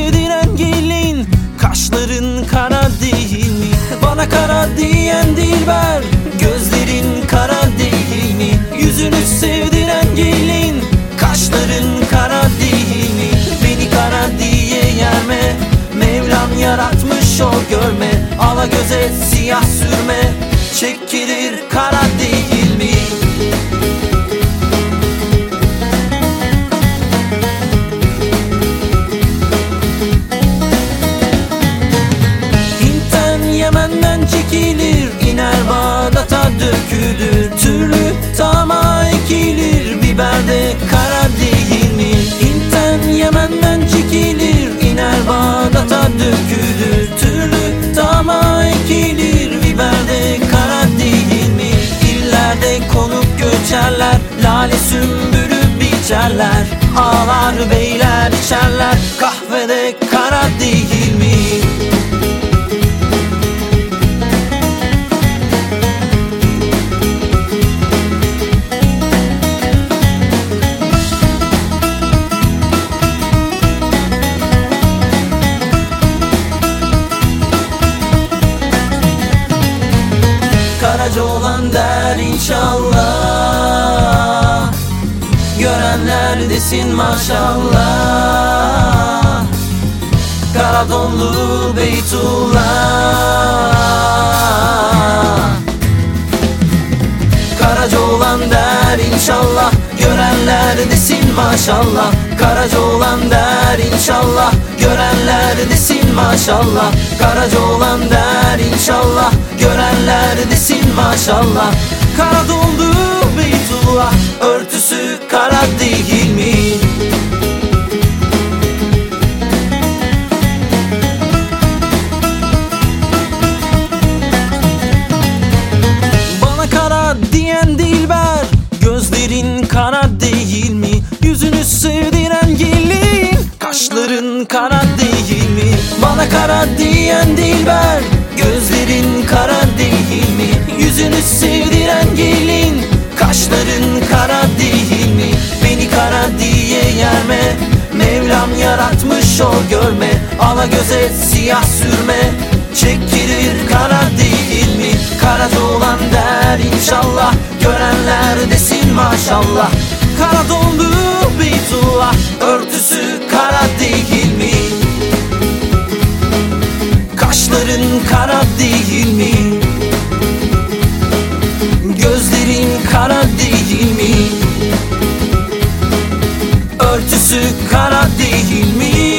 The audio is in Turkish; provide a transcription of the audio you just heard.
sevdiren gelin, kaşların kara değil mi? Bana kara diyen dilber, gözlerin kara değil mi? Yüzünü sevdiren gelin, kaşların kara değil mi? Beni kara diye yerme, Mevlam yaratmış o görme. Ala göze siyah sürme, çekilir kara değil mi? Hint'ten Yemen'den çekilir, iner Bağdat'a dökülür. Türlü tama ekilir, biberde kara değil mi? Hint'ten Yemen'den çekilir, iner Bağdat'a dökülür. Türlü tama ekilir, biberde kara değil mi? İllerde konup göçerler, lale sümbülü biçerler. Ağlar beyler içerler, kahvede kara değil mi? Karaca olan der inşallah, görenler desin maşallah. Kara donlu Beytullah. Karaca olan der inşallah, görenler desin maşallah. Karaca olan der inşallah, görenler desin maşallah. Karaca olan der inşallah, görenler desin maşallah. Kara doldu Beytullah, örtüsü kara değil mi? Bana kara diyen dilber, gözlerin kara değil mi? Yüzünü sevdiren gelin, kaşların kara değil mi? Bana kara diyen dilber, gözlerin kara değil mi? Yüzünü sevdiren gelin, kaşların kara değil mi? Beni kara diye yerme, Mevlam yaratmış o görme. Ala göze siyah sürme, çekilir kara değil mi? Karaca olan der inşallah, görenler desin maşallah. Kara dondu Beytullah, örtüsü kara değil mi? Kaşların kara değil mi? Gözlerin kara değil mi? Örtüsü kara değil mi?